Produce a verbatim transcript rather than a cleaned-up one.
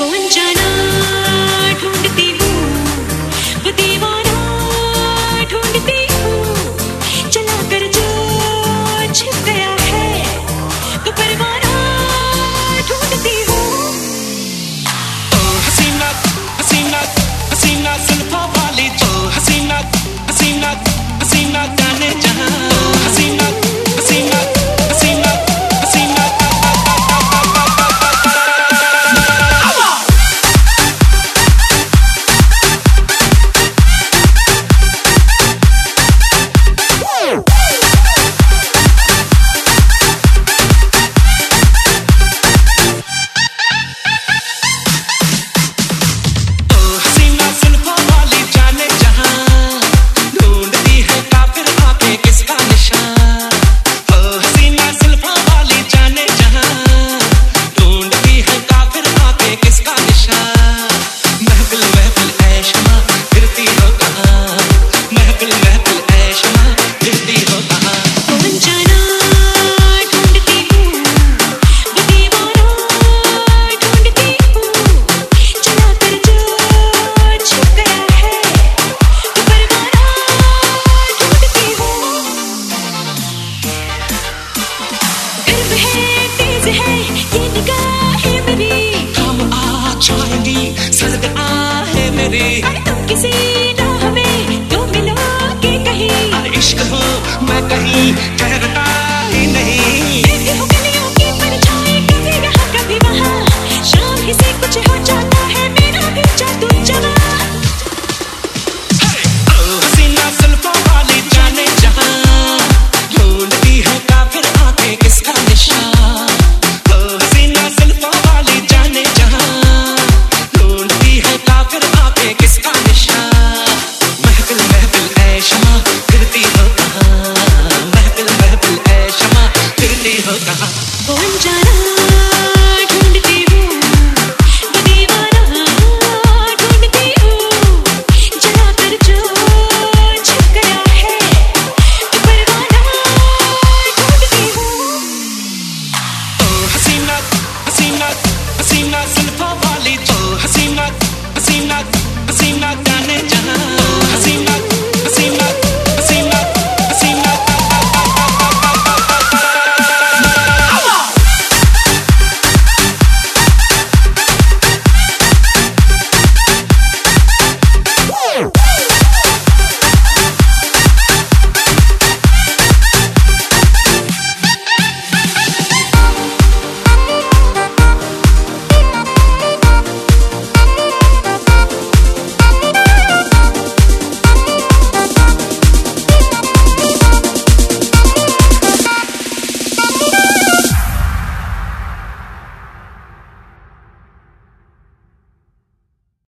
कौन जाना ढूंढती हूँ, वो दीवाना ढूंढती हूँ, चला कर जो छिप गया है, तो परवाना ढूंढती हूँ। ओ हसीना हसीना हसीना जुल्फों वाली, जो हसीना हसीना हसीना जाने जहां, हसीना हसीना हसीना हसीना सर्द आहे मेरी, तुम किसी राह में तो मिलोगे कहीं, इश्क हो मैं कहीं ठहरता ही नहीं। हो गलियों की परछाई, कभी यहाँ कभी वहाँ, शाम ही से कुछ हो जाता है मेरा भी जादू जवां। ओ हसीना जुल्फों वाली जाने जहां, ढूंढती है काफिर आंखें किसका निशान। ओ हसीना जुल्फों वाली जाने जहां, काफिर आके किसका निशान। महफिल महफिल ऐ शमा फिरती हो कहाँ, महफिल महफिल ऐ शमा फिरती हो कहाँ। कौन जाना ढूंढती हूँ, वो दीवाना ढूंढती हूँ, जला कर जो छिप गया है, तो परवाना ढूंढती हूँ। ओ हसीना हसीना हसीना जुल्फों वाली,